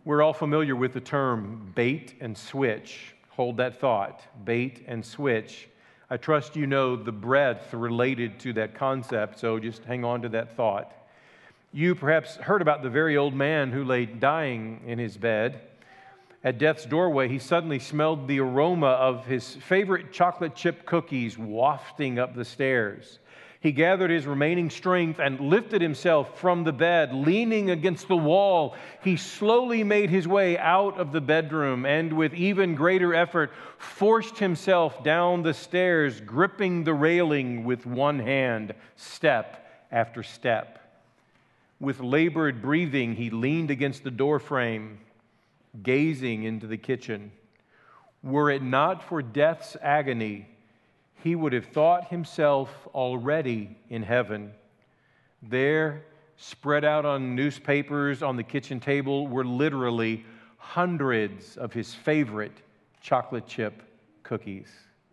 We're all familiar with the term bait and switch. Hold that thought, bait and switch. I trust you know the breadth related to that concept, so just hang on to that thought. You perhaps heard about the very old man who lay dying in his bed. At death's doorway, he suddenly smelled the aroma of his favorite chocolate chip cookies wafting up the stairs. He gathered his remaining strength and lifted himself from the bed, leaning against the wall. He slowly made his way out of the bedroom and with even greater effort forced himself down the stairs, gripping the railing with one hand, step after step. With labored breathing, he leaned against the doorframe, gazing into the kitchen. Were it not for death's agony, he would have thought himself already in heaven. There, spread out on newspapers on the kitchen table, were literally hundreds of his favorite chocolate chip cookies.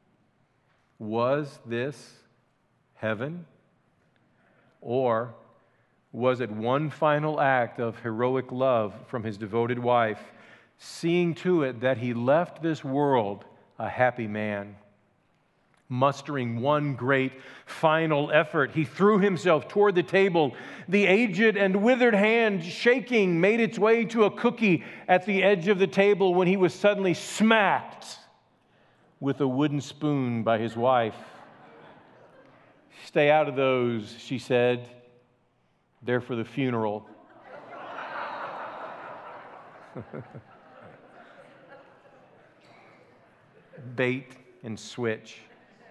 Was this heaven? Or was it one final act of heroic love from his devoted wife, seeing to it that he left this world a happy man? Mustering one great final effort, he threw himself toward the table. The aged and withered hand, shaking, made its way to a cookie at the edge of the table when he was suddenly smacked with a wooden spoon by his wife. "Stay out of those," she said. "They're for the funeral." Bait and switch.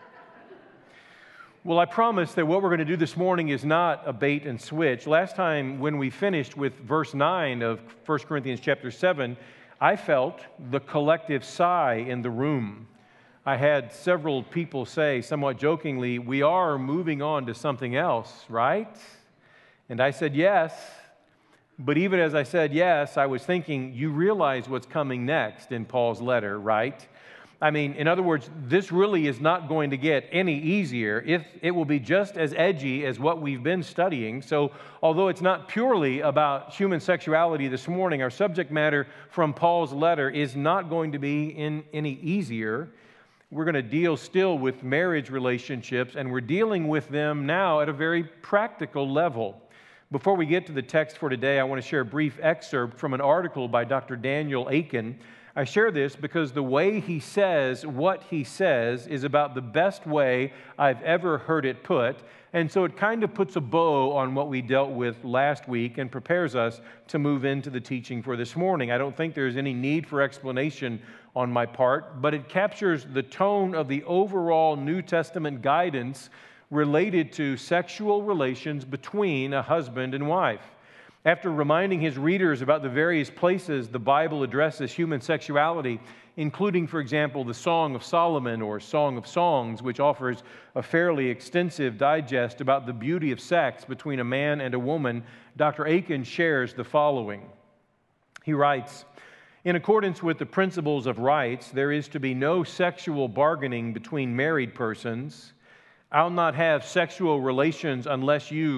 Well, I promise that what we're going to do this morning is not a bait and switch. Last time when we finished with verse 9 of 1 Corinthians chapter 7, I felt the collective sigh in the room. I had several people say, somewhat jokingly, "We are moving on to something else, right?" And I said, yes. But even as I said yes, I was thinking, you realize what's coming next in Paul's letter, right? I mean, in other words, this really is not going to get any easier. It will be just as edgy as what we've been studying. So although it's not purely about human sexuality this morning, our subject matter from Paul's letter is not going to be any easier. We're going to deal still with marriage relationships, and we're dealing with them now at a very practical level. Before we get to the text for today, I want to share a brief excerpt from an article by Dr. Daniel Akin. I share this because the way he says what he says is about the best way I've ever heard it put, and so it kind of puts a bow on what we dealt with last week and prepares us to move into the teaching for this morning. I don't think there's any need for explanation on my part, but it captures the tone of the overall New Testament guidance related to sexual relations between a husband and wife. After reminding his readers about the various places the Bible addresses human sexuality, including, for example, the Song of Solomon or Song of Songs, which offers a fairly extensive digest about the beauty of sex between a man and a woman, Dr. Akin shares the following. He writes, "In accordance with the principles of rights, there is to be no sexual bargaining between married persons. I'll not have sexual relations unless you ...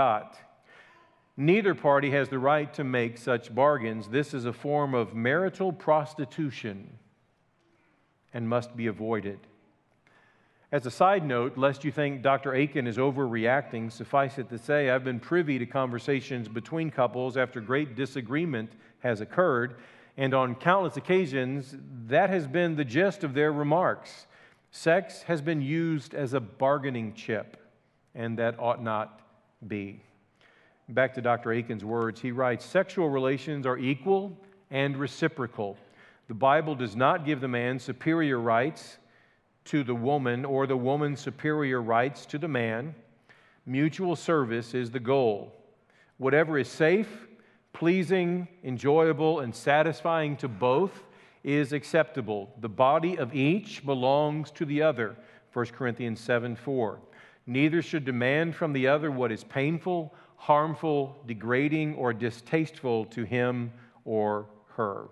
Neither party has the right to make such bargains. This is a form of marital prostitution and must be avoided." As a side note, lest you think Dr. Akin is overreacting, suffice it to say, I've been privy to conversations between couples after great disagreement has occurred, and on countless occasions, that has been the gist of their remarks. Sex has been used as a bargaining chip, and that ought not be. Back to Dr. Akin's words, he writes, "Sexual relations are equal and reciprocal. The Bible does not give the man superior rights to the woman or the woman superior rights to the man. Mutual service is the goal. Whatever is safe, pleasing, enjoyable, and satisfying to both is acceptable. The body of each belongs to the other." 1 Corinthians 7:4. "Neither should demand from the other what is painful, harmful, degrading, or distasteful to him or her."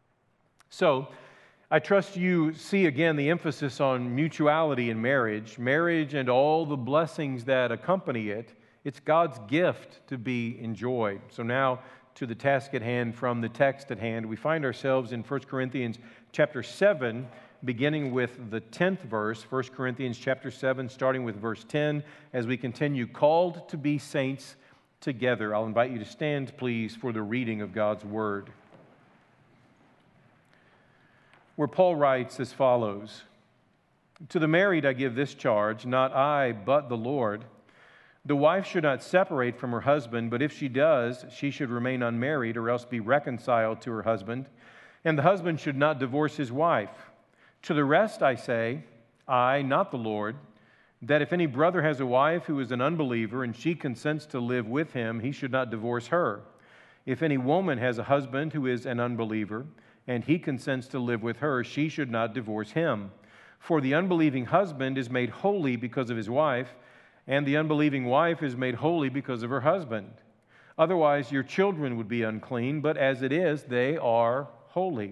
So, I trust you see again the emphasis on mutuality in marriage. Marriage and all the blessings that accompany it, it's God's gift to be enjoyed. So now, to the task at hand from the text at hand. We find ourselves in 1 Corinthians chapter 7, beginning with the 10th verse, 1 Corinthians chapter 7, starting with verse 10, as we continue, called to be saints together. I'll invite you to stand, please, for the reading of God's Word, where Paul writes as follows: "To the married I give this charge, not I, but the Lord. The wife should not separate from her husband, but if she does, she should remain unmarried or else be reconciled to her husband. And the husband should not divorce his wife. To the rest I say, I, not the Lord, that if any brother has a wife who is an unbeliever and she consents to live with him, he should not divorce her. If any woman has a husband who is an unbeliever and he consents to live with her, she should not divorce him. For the unbelieving husband is made holy because of his wife, and the unbelieving wife is made holy because of her husband. Otherwise, your children would be unclean, but as it is, they are holy.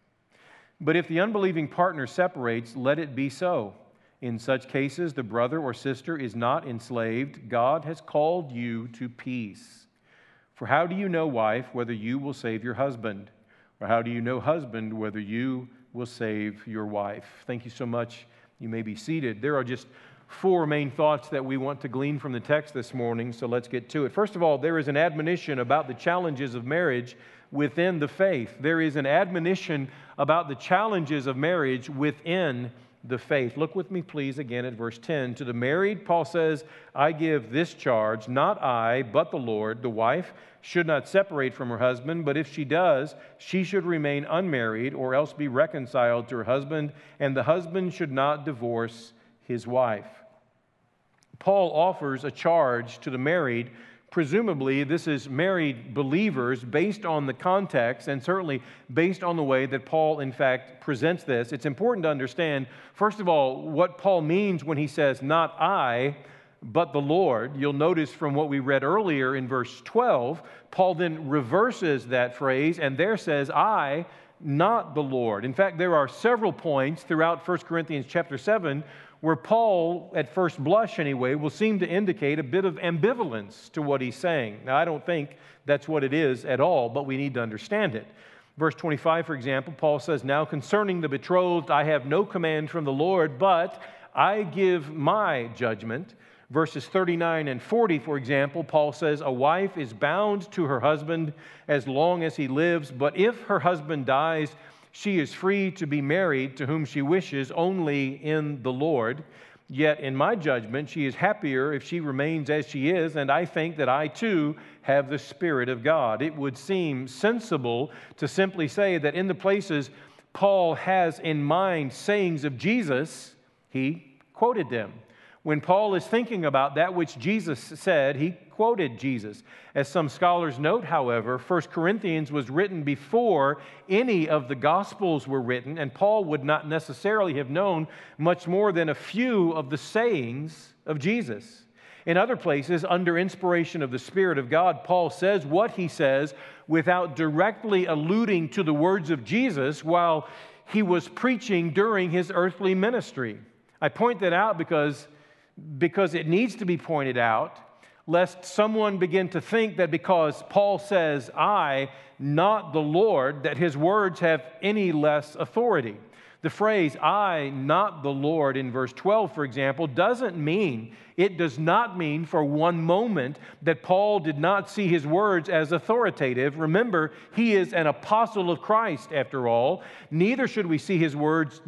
But if the unbelieving partner separates, let it be so. In such cases, the brother or sister is not enslaved. God has called you to peace. For how do you know, wife, whether you will save your husband? Or how do you know, husband, whether you will save your wife?" Thank you so much. You may be seated. There are just 4 main thoughts that we want to glean from the text this morning, so let's get to it. First of all, there is an admonition about the challenges of marriage within the faith. There is an admonition about the challenges of marriage within the faith. Look with me, please, again at verse 10. "To the married," Paul says, "I give this charge, not I, but the Lord. The wife should not separate from her husband, but if she does, she should remain unmarried or else be reconciled to her husband, and the husband should not divorce his wife." Paul offers a charge to the married. Presumably, this is married believers based on the context and certainly based on the way that Paul, in fact, presents this. It's important to understand, first of all, what Paul means when he says, "Not I, but the Lord." You'll notice from what we read earlier in verse 12, Paul then reverses that phrase and there says, "I, not the Lord." In fact, there are several points throughout 1 Corinthians chapter 7 where Paul, at first blush anyway, will seem to indicate a bit of ambivalence to what he's saying. Now, I don't think that's what it is at all, but we need to understand it. Verse 25, for example, Paul says, "Now concerning the betrothed, I have no command from the Lord, but I give my judgment." Verses 39 and 40, for example, Paul says, "A wife is bound to her husband as long as he lives, but if her husband dies, she is free to be married to whom she wishes, only in the Lord. Yet in my judgment, she is happier if she remains as she is, and I think that I too have the Spirit of God." It would seem sensible to simply say that in the places Paul has in mind sayings of Jesus, he quoted them. When Paul is thinking about that which Jesus said, he quoted Jesus. As some scholars note, however, 1 Corinthians was written before any of the Gospels were written, and Paul would not necessarily have known much more than a few of the sayings of Jesus. In other places, under inspiration of the Spirit of God, Paul says what he says without directly alluding to the words of Jesus while he was preaching during his earthly ministry. I point that out because it needs to be pointed out, lest someone begin to think that because Paul says, "I, not the Lord," that his words have any less authority. The phrase, "I, not the Lord," in verse 12, for example, does not mean for one moment that Paul did not see his words as authoritative. Remember, he is an apostle of Christ, after all. Neither should we see his words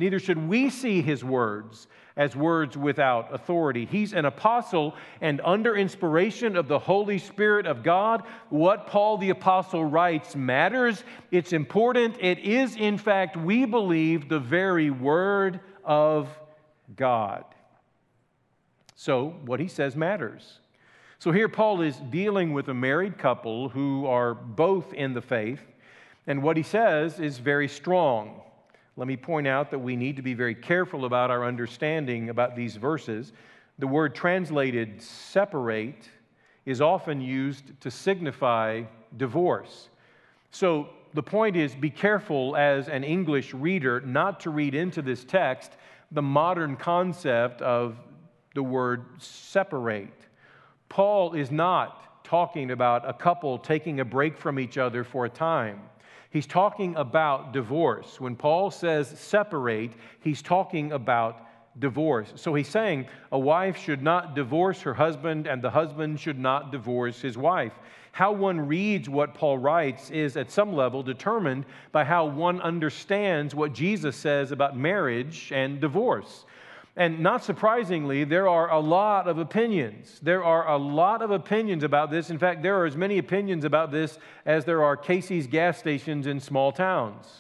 as words without authority. He's an apostle, and under inspiration of the Holy Spirit of God, what Paul the apostle writes matters. It's important. It is, in fact, we believe, the very word of God. So what he says matters. So here Paul is dealing with a married couple who are both in the faith, and what he says is very strong. Let me point out that we need to be very careful about our understanding about these verses. The word translated separate is often used to signify divorce. So the point is, be careful as an English reader not to read into this text the modern concept of the word separate. Paul is not talking about a couple taking a break from each other for a time. He's talking about divorce. When Paul says separate, he's talking about divorce. So he's saying a wife should not divorce her husband, and the husband should not divorce his wife. How one reads what Paul writes is at some level determined by how one understands what Jesus says about marriage and divorce. And not surprisingly, there are a lot of opinions. There are a lot of opinions about this. In fact, there are as many opinions about this as there are Casey's gas stations in small towns.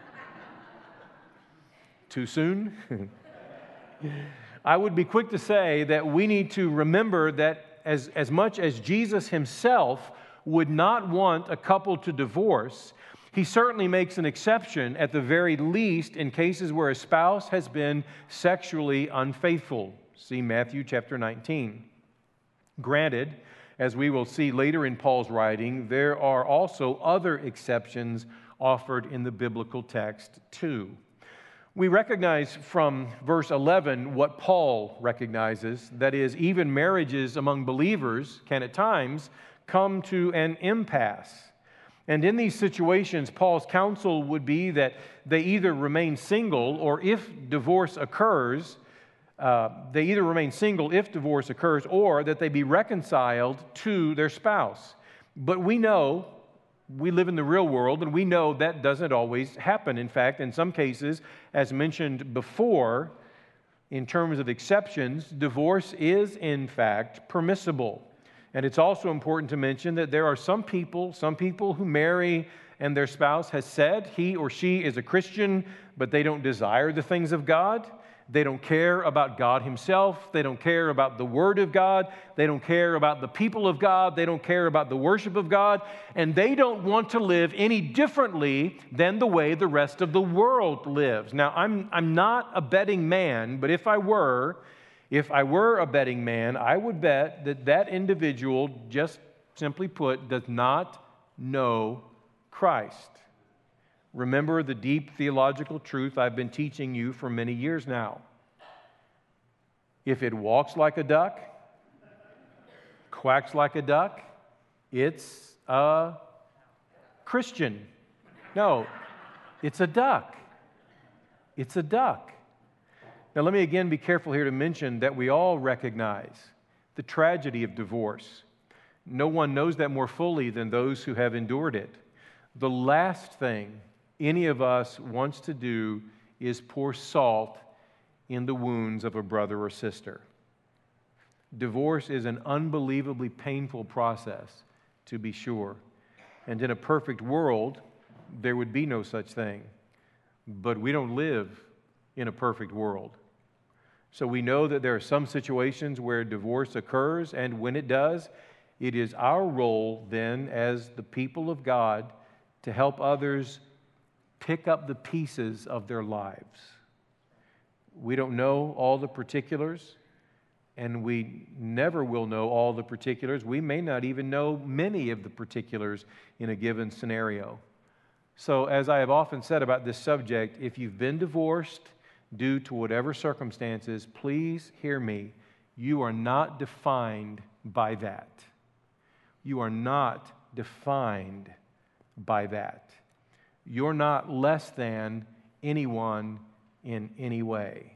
Too soon? I would be quick to say that we need to remember that as much as Jesus himself would not want a couple to divorce, he certainly makes an exception, at the very least, in cases where a spouse has been sexually unfaithful. See Matthew chapter 19. Granted, as we will see later in Paul's writing, there are also other exceptions offered in the biblical text too. We recognize from verse 11 what Paul recognizes, that is, even marriages among believers can at times come to an impasse. And in these situations, Paul's counsel would be that they either remain single, or if divorce occurs, or that they be reconciled to their spouse. But we know, we live in the real world, and we know that doesn't always happen. In fact, in some cases, as mentioned before, in terms of exceptions, divorce is in fact permissible. And it's also important to mention that there are some people who marry and their spouse has said he or she is a Christian, but they don't desire the things of God. They don't care about God himself. They don't care about the Word of God. They don't care about the people of God. They don't care about the worship of God. And they don't want to live any differently than the way the rest of the world lives. Now, I'm not a betting man, but if I were a betting man, I would bet that that individual, just simply put, does not know Christ. Remember the deep theological truth I've been teaching you for many years now. If it walks like a duck, quacks like a duck, it's a Christian. No, it's a duck. It's a duck. Now, let me again be careful here to mention that we all recognize the tragedy of divorce. No one knows that more fully than those who have endured it. The last thing any of us wants to do is pour salt in the wounds of a brother or sister. Divorce is an unbelievably painful process, to be sure. And in a perfect world, there would be no such thing. But we don't live in a perfect world. So we know that there are some situations where divorce occurs, and when it does, it is our role then as the people of God to help others pick up the pieces of their lives. We don't know all the particulars, and we never will know all the particulars. We may not even know many of the particulars in a given scenario. So, as I have often said about this subject, if you've been divorced due to whatever circumstances, please hear me. You are not defined by that. You are not defined by that. You're not less than anyone in any way.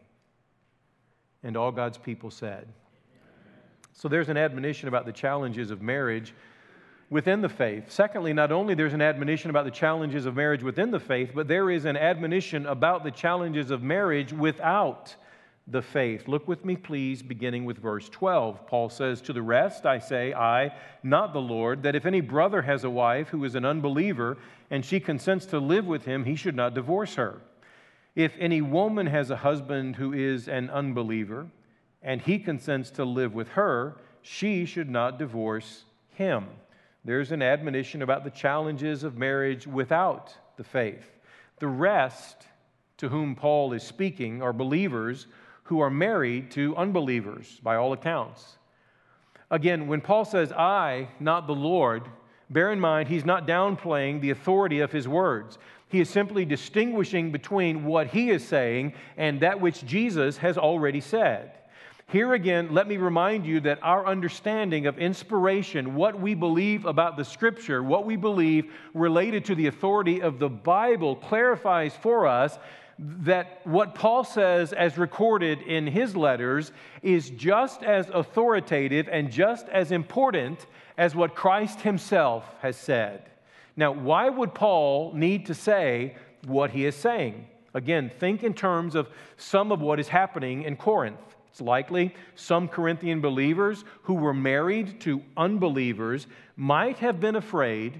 And all God's people said. So there's an admonition about the challenges of marriage within the faith. Secondly, not only there's an admonition about the challenges of marriage within the faith, but there is an admonition about the challenges of marriage without the faith. Look with me, please, beginning with verse 12. Paul says, "To the rest I say, I, not the Lord, that if any brother has a wife who is an unbeliever, and she consents to live with him, he should not divorce her. If any woman has a husband who is an unbeliever, and he consents to live with her, she should not divorce him." There's an admonition about the challenges of marriage without the faith. The rest to whom Paul is speaking are believers who are married to unbelievers, by all accounts. Again, when Paul says, "I, not the Lord," bear in mind he's not downplaying the authority of his words. He is simply distinguishing between what he is saying and that which Jesus has already said. Here again, let me remind you that our understanding of inspiration, what we believe about the Scripture, what we believe related to the authority of the Bible, clarifies for us that what Paul says as recorded in his letters is just as authoritative and just as important as what Christ himself has said. Now, why would Paul need to say what he is saying? Again, think in terms of some of what is happening in Corinth. It's likely some Corinthian believers who were married to unbelievers might have been afraid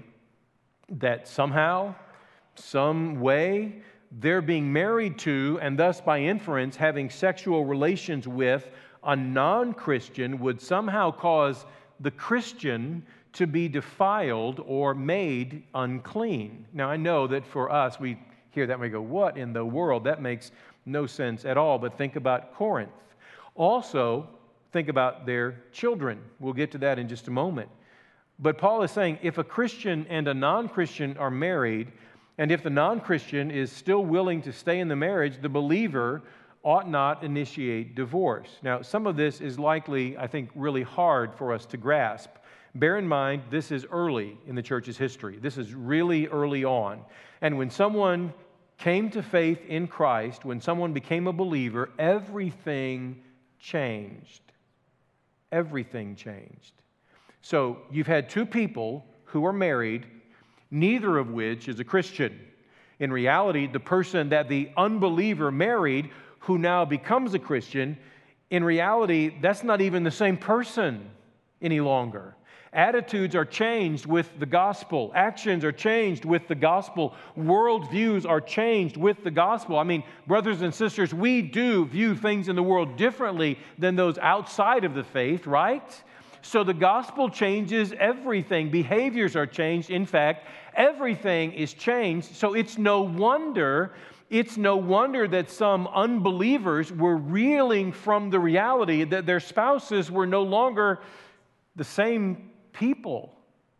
that somehow, some way, they're being married to, and thus by inference having sexual relations with, a non-Christian would somehow cause the Christian to be defiled or made unclean. Now, I know that for us, we hear that and we go, what in the world? That makes no sense at all. But think about Corinth. Also, think about their children. We'll get to that in just a moment. But Paul is saying if a Christian and a non-Christian are married, and if the non-Christian is still willing to stay in the marriage, the believer ought not initiate divorce. Now, some of this is likely, I think, really hard for us to grasp. Bear in mind, this is early in the church's history. This is really early on. And when someone came to faith in Christ, when someone became a believer, everything changed. Everything changed. So you've had two people who are married, neither of which is a Christian. In reality, the person that the unbeliever married, who now becomes a Christian, in reality, that's not even the same person any longer. Attitudes are changed with the gospel. Actions are changed with the gospel. Worldviews are changed with the gospel. I mean, brothers and sisters, we do view things in the world differently than those outside of the faith, right? So the gospel changes everything. Behaviors are changed. In fact, everything is changed. So it's no wonder that some unbelievers were reeling from the reality that their spouses were no longer the same people.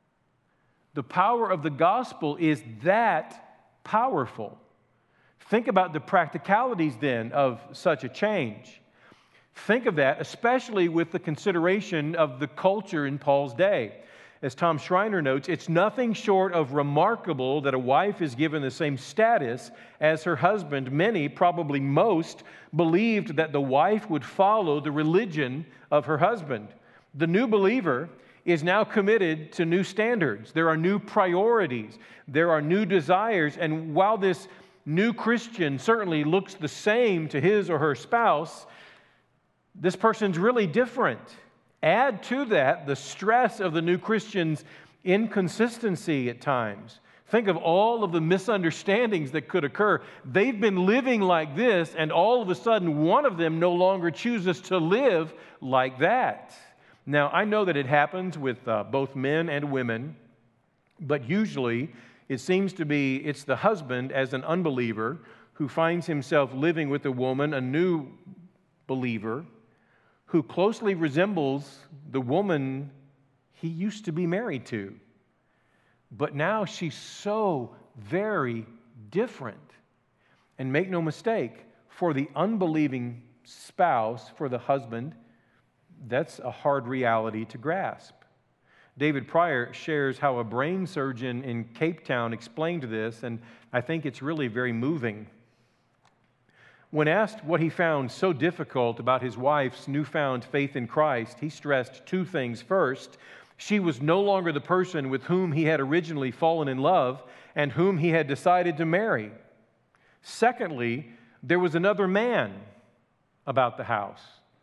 The power of the gospel is that powerful. Think about the practicalities then of such a change. Think of that, especially with the consideration of the culture in Paul's day. As Tom Schreiner notes, it's nothing short of remarkable that a wife is given the same status as her husband. Many, probably most, believed that the wife would follow the religion of her husband. The new believer is now committed to new standards. There are new priorities. There are new desires. And while this new Christian certainly looks the same to his or her spouse, this person's really different. Add to that the stress of the new Christian's inconsistency at times. Think of all of the misunderstandings that could occur. They've been living like this, and all of a sudden one of them no longer chooses to live like that. Now, I know that it happens with both men and women, but usually it seems to be it's the husband as an unbeliever who finds himself living with a woman, a new believer, who closely resembles the woman he used to be married to. But now she's so very different. And make no mistake, for the unbelieving spouse, for the husband, that's a hard reality to grasp. David Pryor shares how a brain surgeon in Cape Town explained this, and I think it's really very moving. When asked what he found so difficult about his wife's newfound faith in Christ, he stressed two things. First, she was no longer the person with whom he had originally fallen in love and whom he had decided to marry. Secondly, there was another man about the house,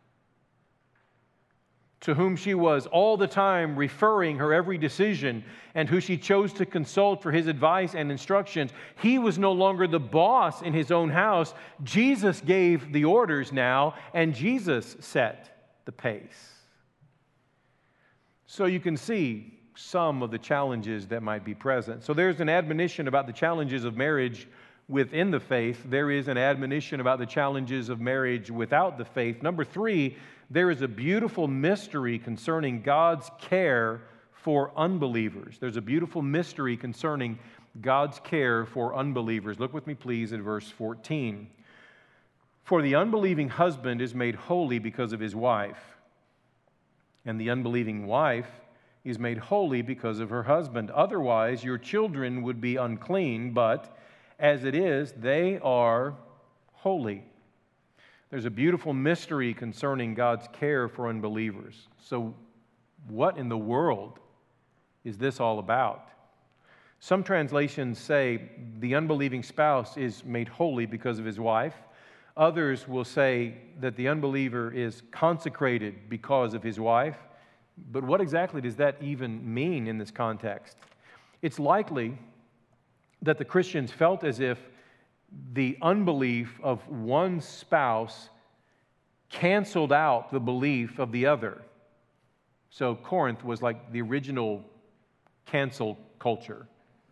to whom she was all the time referring her every decision and who she chose to consult for his advice and instructions. He was no longer the boss in his own house. Jesus gave the orders now, and Jesus set the pace. So you can see some of the challenges that might be present. So there's an admonition about the challenges of marriage within the faith. There is an admonition about the challenges of marriage without the faith. Number three, there is a beautiful mystery concerning God's care for unbelievers. There's a beautiful mystery concerning God's care for unbelievers. Look with me, please, at verse 14. For the unbelieving husband is made holy because of his wife, and the unbelieving wife is made holy because of her husband. Otherwise, your children would be unclean, but as it is, they are holy. There's a beautiful mystery concerning God's care for unbelievers. So, what in the world is this all about? Some translations say the unbelieving spouse is made holy because of his wife. Others will say that the unbeliever is consecrated because of his wife. But what exactly does that even mean in this context? It's likely that the Christians felt as if the unbelief of one spouse canceled out the belief of the other. So Corinth was like the original cancel culture.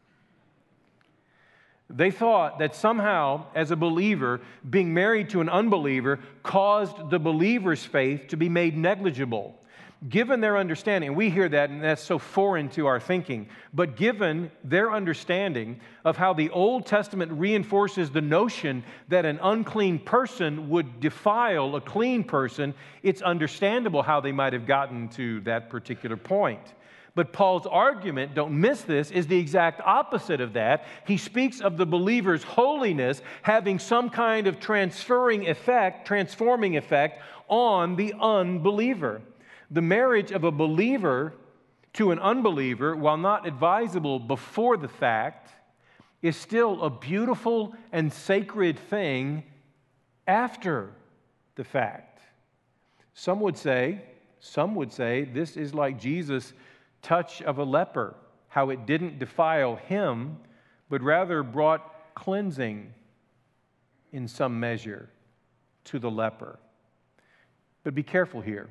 They thought that somehow, as a believer, being married to an unbeliever caused the believer's faith to be made negligible. Given their understanding, we hear that and that's so foreign to our thinking, but given their understanding of how the Old Testament reinforces the notion that an unclean person would defile a clean person, it's understandable how they might have gotten to that particular point. But Paul's argument, don't miss this, is the exact opposite of that. He speaks of the believer's holiness having some kind of transforming effect on the unbeliever. The marriage of a believer to an unbeliever, while not advisable before the fact, is still a beautiful and sacred thing after the fact. Some would say this is like Jesus' touch of a leper, how it didn't defile him, but rather brought cleansing in some measure to the leper. But be careful here.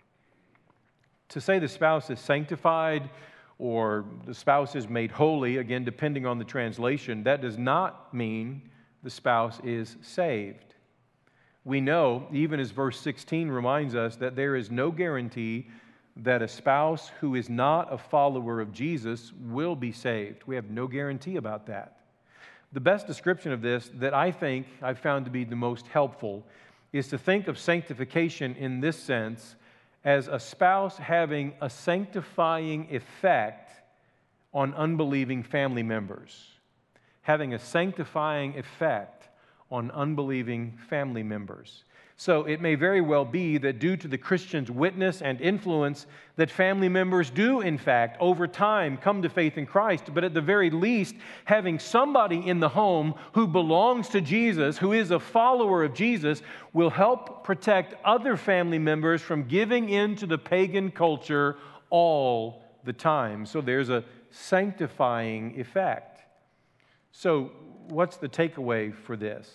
To say the spouse is sanctified or the spouse is made holy, again, depending on the translation, that does not mean the spouse is saved. We know, even as verse 16 reminds us, that there is no guarantee that a spouse who is not a follower of Jesus will be saved. We have no guarantee about that. The best description of this that I think I've found to be the most helpful is to think of sanctification in this sense as a spouse having a sanctifying effect on unbelieving family members. Having a sanctifying effect on unbelieving family members. So it may very well be that due to the Christian's witness and influence, that family members do, in fact, over time come to faith in Christ. But at the very least, having somebody in the home who belongs to Jesus, who is a follower of Jesus, will help protect other family members from giving in to the pagan culture all the time. So there's a sanctifying effect. So what's the takeaway for this?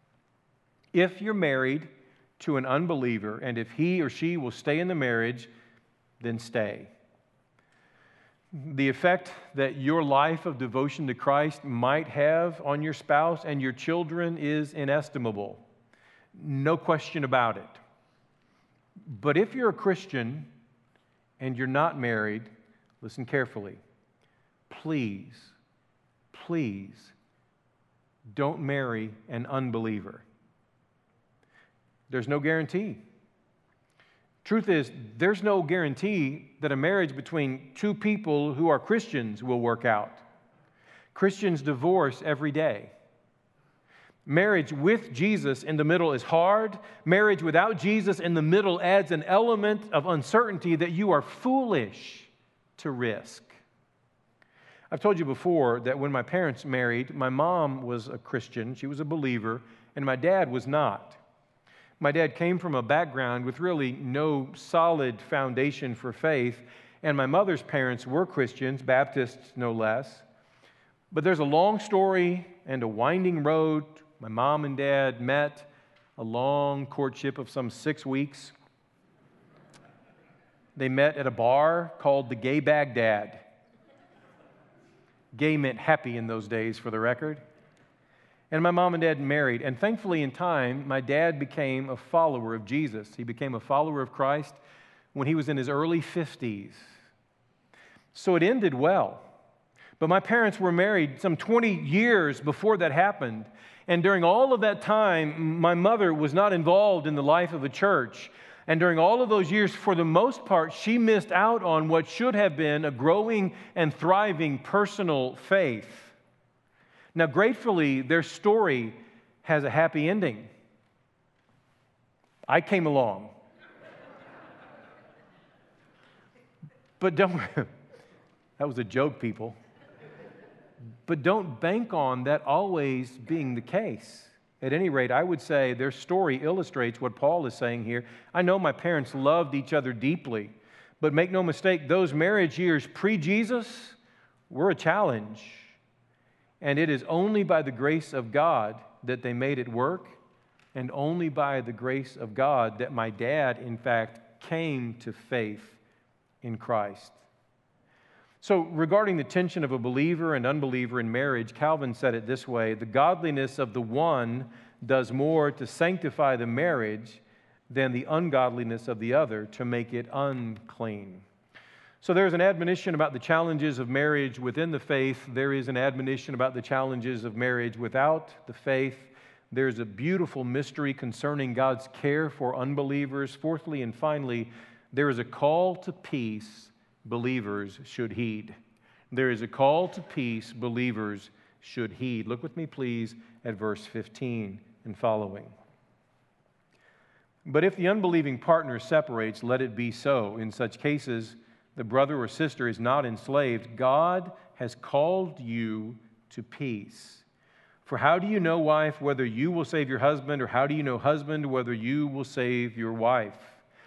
If you're married to an unbeliever, and if he or she will stay in the marriage, then stay. The effect that your life of devotion to Christ might have on your spouse and your children is inestimable. No question about it. But if you're a Christian and you're not married, listen carefully. Please don't marry an unbeliever. There's no guarantee. Truth is, there's no guarantee that a marriage between two people who are Christians will work out. Christians divorce every day. Marriage with Jesus in the middle is hard. Marriage without Jesus in the middle adds an element of uncertainty that you are foolish to risk. I've told you before that when my parents married, my mom was a Christian, she was a believer, and my dad was not. My dad came from a background with really no solid foundation for faith, and my mother's parents were Christians, Baptists no less. But there's a long story and a winding road. My mom and dad met, a long courtship of some 6 weeks. They met at a bar called the Gay Baghdad. Gay meant happy in those days, for the record. And my mom and dad married, and thankfully in time, my dad became a follower of Jesus. He became a follower of Christ when he was in his early 50s. So it ended well. But my parents were married some 20 years before that happened. And during all of that time, my mother was not involved in the life of the church. And during all of those years, for the most part, she missed out on what should have been a growing and thriving personal faith. Now, gratefully, their story has a happy ending. I came along. But don't, that was a joke, people. But don't bank on that always being the case. At any rate, I would say their story illustrates what Paul is saying here. I know my parents loved each other deeply, but make no mistake, those marriage years pre-Jesus were a challenge. And it is only by the grace of God that they made it work, and only by the grace of God that my dad, in fact, came to faith in Christ. So, regarding the tension of a believer and unbeliever in marriage, Calvin said it this way: the godliness of the one does more to sanctify the marriage than the ungodliness of the other to make it unclean. So there's an admonition about the challenges of marriage within the faith. There is an admonition about the challenges of marriage without the faith. There's a beautiful mystery concerning God's care for unbelievers. Fourthly and finally, there is a call to peace believers should heed. There is a call to peace believers should heed. Look with me, please, at verse 15 and following. But if the unbelieving partner separates, let it be so. In such cases, the brother or sister is not enslaved. God has called you to peace. For how do you know, wife, whether you will save your husband, or how do you know, husband, whether you will save your wife?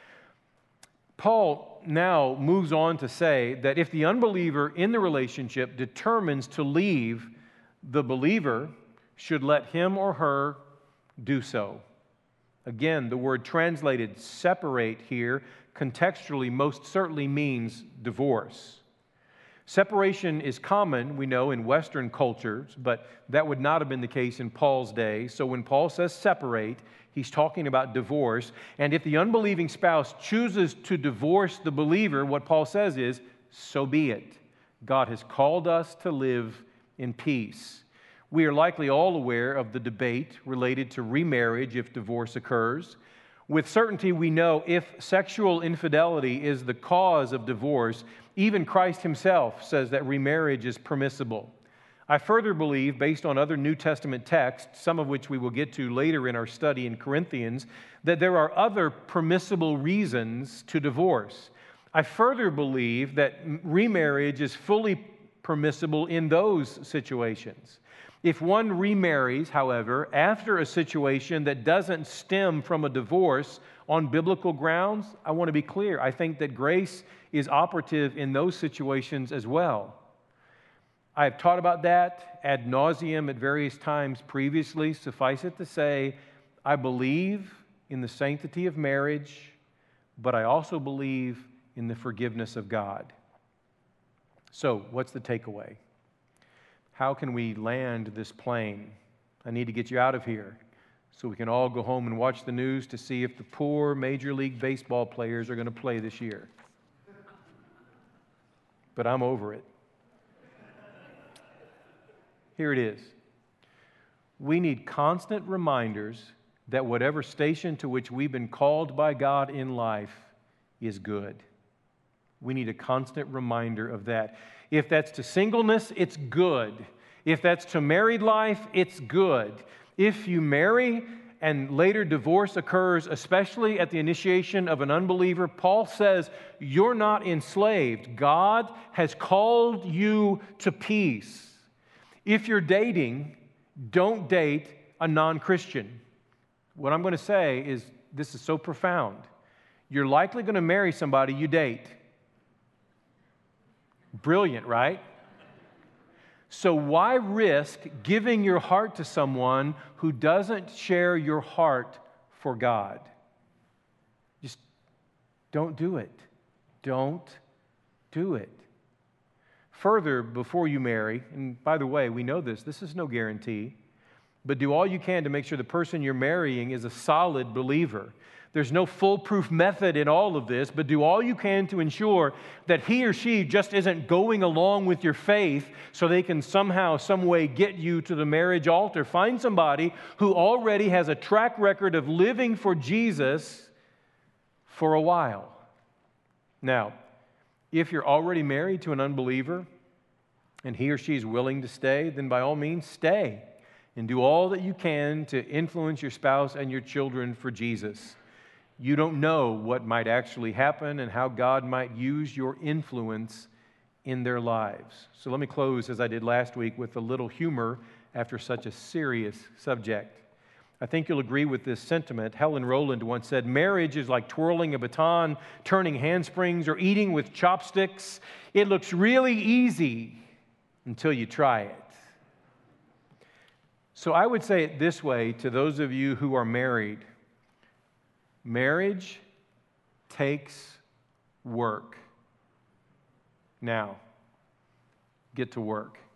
Paul now moves on to say that if the unbeliever in the relationship determines to leave, the believer should let him or her do so. Again, the word translated separate here contextually most certainly means divorce. Separation is common, we know, in Western cultures, but that would not have been the case in Paul's day. So when Paul says separate, he's talking about divorce. And if the unbelieving spouse chooses to divorce the believer, what Paul says is, so be it. God has called us to live in peace. We are likely all aware of the debate related to remarriage if divorce occurs. With certainty, we know if sexual infidelity is the cause of divorce, even Christ himself says that remarriage is permissible. I further believe, based on other New Testament texts, some of which we will get to later in our study in Corinthians, that there are other permissible reasons to divorce. I further believe that remarriage is fully permissible in those situations. If one remarries, however, after a situation that doesn't stem from a divorce on biblical grounds, I want to be clear. I think that grace is operative in those situations as well. I have taught about that ad nauseum at various times previously. Suffice it to say, I believe in the sanctity of marriage, but I also believe in the forgiveness of God. So, what's the takeaway? How can we land this plane? I need to get you out of here so we can all go home and watch the news to see if the poor Major League Baseball players are going to play this year. But I'm over it. Here it is. We need constant reminders that whatever station to which we've been called by God in life is good. We need a constant reminder of that. If that's to singleness, it's good. If that's to married life, it's good. If you marry and later divorce occurs, especially at the initiation of an unbeliever, Paul says you're not enslaved. God has called you to peace. If you're dating, don't date a non-Christian. What I'm going to say is, this is so profound. You're likely going to marry somebody you date. Brilliant, right? So why risk giving your heart to someone who doesn't share your heart for God? Just don't do it. Don't do it. Further, before you marry, and by the way, we know this is no guarantee, but do all you can to make sure the person you're marrying is a solid believer. There's no foolproof method in all of this, but do all you can to ensure that he or she just isn't going along with your faith so they can somehow, some way get you to the marriage altar. Find somebody who already has a track record of living for Jesus for a while. Now, if you're already married to an unbeliever and he or she is willing to stay, then by all means stay and do all that you can to influence your spouse and your children for Jesus. You don't know what might actually happen and how God might use your influence in their lives. So let me close, as I did last week, with a little humor after such a serious subject. I think you'll agree with this sentiment. Helen Rowland once said, "Marriage is like twirling a baton, turning handsprings, or eating with chopsticks. It looks really easy until you try it." So I would say it this way to those of you who are married. Marriage takes work. Now, get to work.